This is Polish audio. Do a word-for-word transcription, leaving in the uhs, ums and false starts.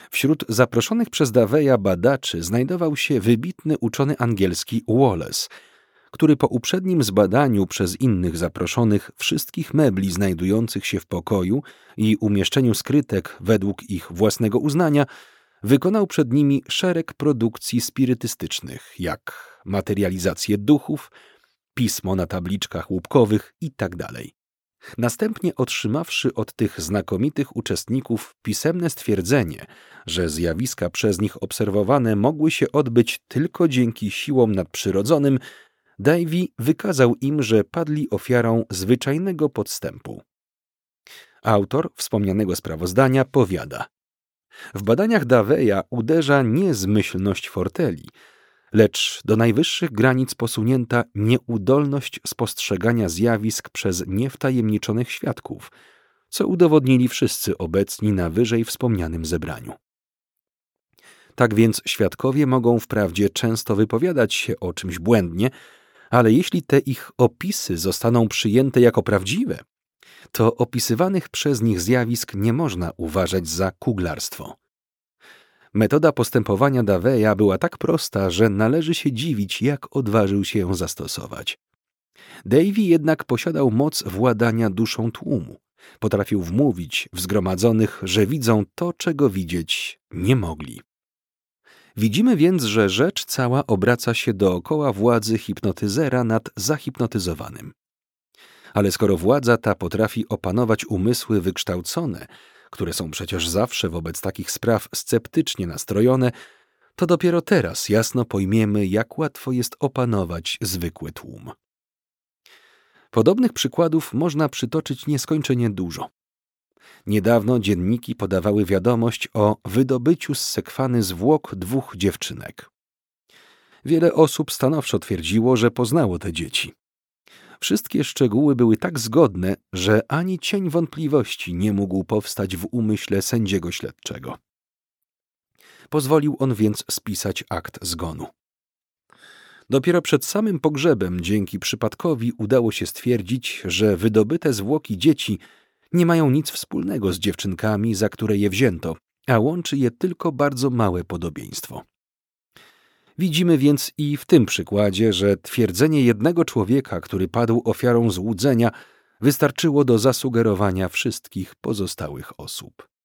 Wśród zaproszonych przez Daveya badaczy znajdował się wybitny uczony angielski Wallace, który po uprzednim zbadaniu przez innych zaproszonych wszystkich mebli znajdujących się w pokoju i umieszczeniu skrytek według ich własnego uznania, wykonał przed nimi szereg produkcji spirytystycznych, jak materializację duchów, pismo na tabliczkach łupkowych itd. Następnie otrzymawszy od tych znakomitych uczestników pisemne stwierdzenie, że zjawiska przez nich obserwowane mogły się odbyć tylko dzięki siłom nadprzyrodzonym, Davy wykazał im, że padli ofiarą zwyczajnego podstępu. Autor wspomnianego sprawozdania powiada: w badaniach Daveya uderza nie zmyślność forteli, lecz do najwyższych granic posunięta nieudolność spostrzegania zjawisk przez niewtajemniczonych świadków, co udowodnili wszyscy obecni na wyżej wspomnianym zebraniu. Tak więc świadkowie mogą wprawdzie często wypowiadać się o czymś błędnie, ale jeśli te ich opisy zostaną przyjęte jako prawdziwe, to opisywanych przez nich zjawisk nie można uważać za kuglarstwo. Metoda postępowania Daveya była tak prosta, że należy się dziwić, jak odważył się ją zastosować. Davy jednak posiadał moc władania duszą tłumu. Potrafił wmówić w zgromadzonych, że widzą to, czego widzieć nie mogli. Widzimy więc, że rzecz cała obraca się dookoła władzy hipnotyzera nad zahipnotyzowanym. Ale skoro władza ta potrafi opanować umysły wykształcone, które są przecież zawsze wobec takich spraw sceptycznie nastrojone, to dopiero teraz jasno pojmiemy, jak łatwo jest opanować zwykły tłum. Podobnych przykładów można przytoczyć nieskończenie dużo. Niedawno dzienniki podawały wiadomość o wydobyciu z sekwany zwłok dwóch dziewczynek. Wiele osób stanowczo twierdziło, że poznało te dzieci. Wszystkie szczegóły były tak zgodne, że ani cień wątpliwości nie mógł powstać w umyśle sędziego śledczego. Pozwolił on więc spisać akt zgonu. Dopiero przed samym pogrzebem dzięki przypadkowi udało się stwierdzić, że wydobyte zwłoki dzieci nie mają nic wspólnego z dziewczynkami, za które je wzięto, a łączy je tylko bardzo małe podobieństwo. Widzimy więc i w tym przykładzie, że twierdzenie jednego człowieka, który padł ofiarą złudzenia, wystarczyło do zasugerowania wszystkich pozostałych osób.